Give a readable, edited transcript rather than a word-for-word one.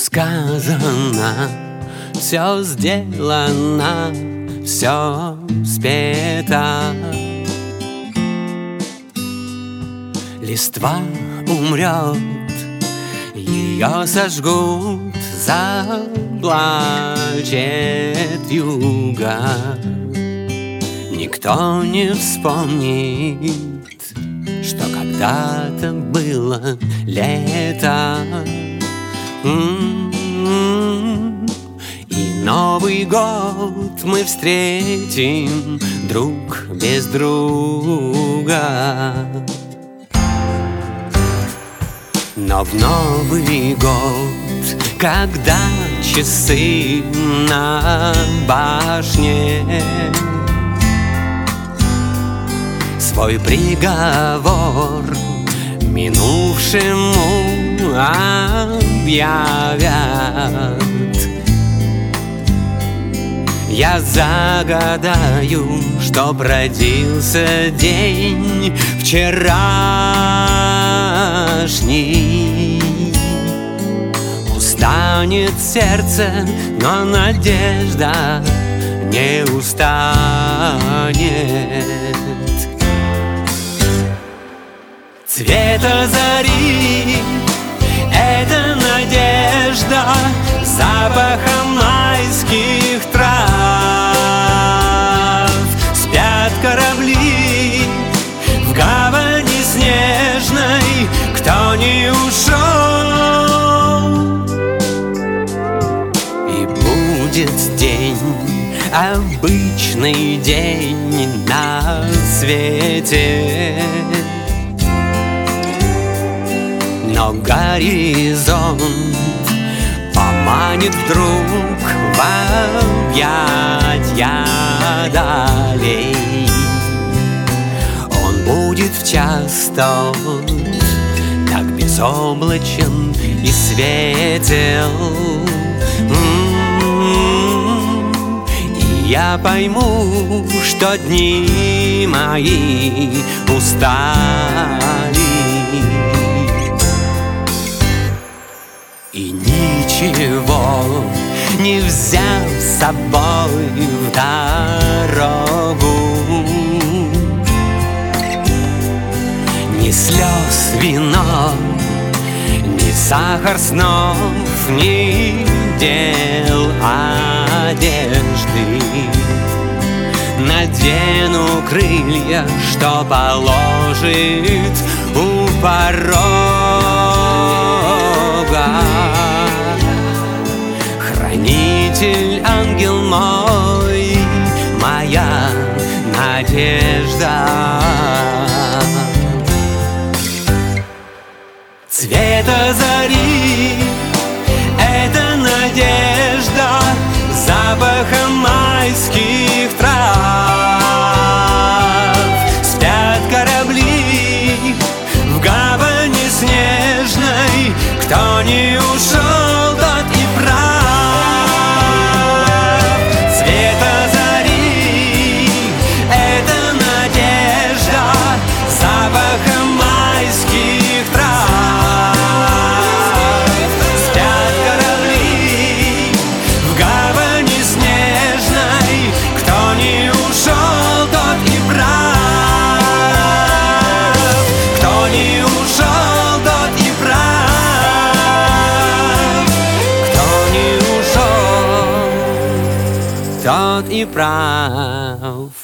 сказано, все сделано, все спето. Листва умрет, ее сожгут, заплачет вьюга. Никто не вспомнит, что когда-то было лето. И Новый год мы встретим друг без друга. Но в Новый год, когда часы на башне свой приговор минувшему объявят, я загадаю, чтоб родился день вчерашний. Устанет сердце, но надежда не устанет. Цвета зари — это надежда, запахом майских трав. Спят корабли в гавани снежной, кто не ушел. И будет день, обычный день на свете, но горизонт поманит вдруг в объятья далей. Он будет в час тот так безоблачен и светел. И я пойму, что дни мои устали, и ничего не взяв с собой в дорогу, ни слез вино, ни сахар снов, ни дел одежды. Надену крылья, что положит у порога. Хранитель, ангел мой, моя надежда. Цвета зари — это надежда, запахом майских трав. Спят корабли в гавани снежной, кто не ушел, тот и прав. Цвета зари — это надежда, запахом майских трав. Спят корабли в гавани снежной, кто не ушел, тот и прав. Кто не ушел, тот и прав. Кто не ушел, тот и прав.